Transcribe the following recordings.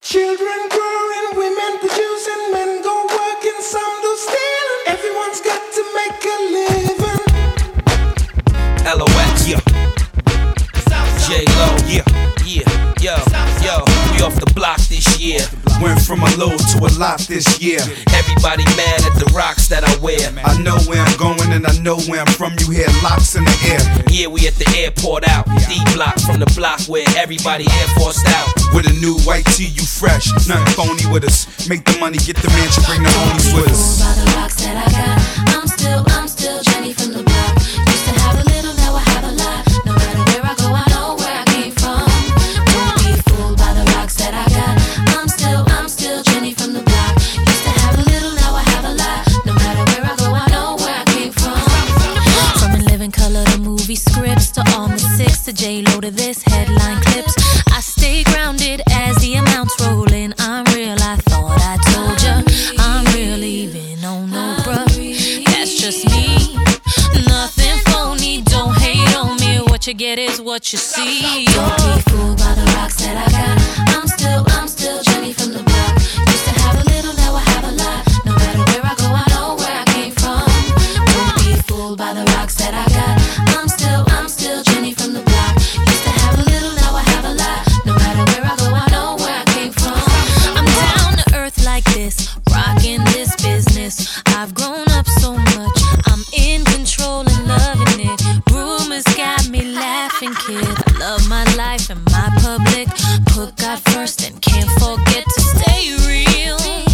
Children growing, women producing, men go working, some do stealing. Everyone's got to make a living. LOX, yeah. J-Lo, yeah. Yo, we off the block this year. Went from a little to a lot this year. Everybody mad at the rocks that I wear. I know where I'm going and I know where I'm from. You hear locks in the air. Yeah, we at the airport out. D-block from the block where everybody Air Forced out. With a new white tee, you fresh. Nothing phony with us. Make the money, get the mansion, bring the homies with us. By the rocks that I got, I'm still Jenny from the block. Used to have a little, now I have a lot. No matter where I go, I know where I came from. Don't be fooled by the rocks that I got. I'm still Jenny from the block. Used to have a little, now I have a lot. No matter where I go, I know where I came from. From In Living Color to movie scripts to all the six to J-Lo to this headline clips. I stay grounded as the amounts roll in. I'm real, I thought I told ya. I'm real, even on no bruh. That's just me. Nothing phony, don't hate on me. What you get is what you see. Don't be fooled by the rocks that I got. I'm still Jenny from the block. Used to have a little, now I have a lot. No matter where I go, I know where I came from. Don't be fooled by the rocks that I got. I'm still Jenny from the block. Used to have a little, now I have a lot. No matter where I go, I know where I came from. I'm down to earth like this, rocking this business. I've grown up so much, I'm in control and loving it. Rumors got me laughing, kid. I love my life and my public. Put God first and can't forget to stay real.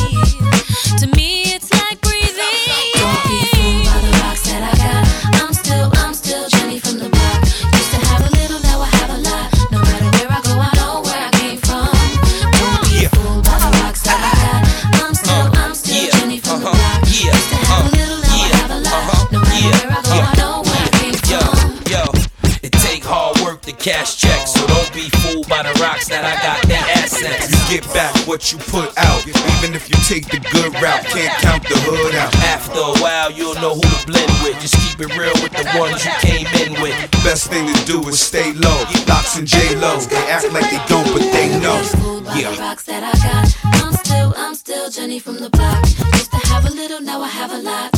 To me, it's like breathing. Don't be fooled by the rocks that I got. I'm still Jenny from the block. Used to have a little, now I have a lot. No matter where I go, I know where I came from. Don't be fooled by the rocks that I got. I'm still Jenny from the block. Used to have a little, now I have a lot. No matter where I go, I know where I came from. Yo, it take hard work to cash checks, so don't be fooled by the rocks that I got. They're assets. You get back what you put out. Even if you take the good route, can't count the hood out. After a while, you'll know who to blend with. Just keep it real with the ones you came in with. Best thing to do is stay low. Locks and J-Lo, they act like they don't, but they know. Yeah. The rocks that I got. I'm still Jenny from the block. Used to have a little, now I have a lot.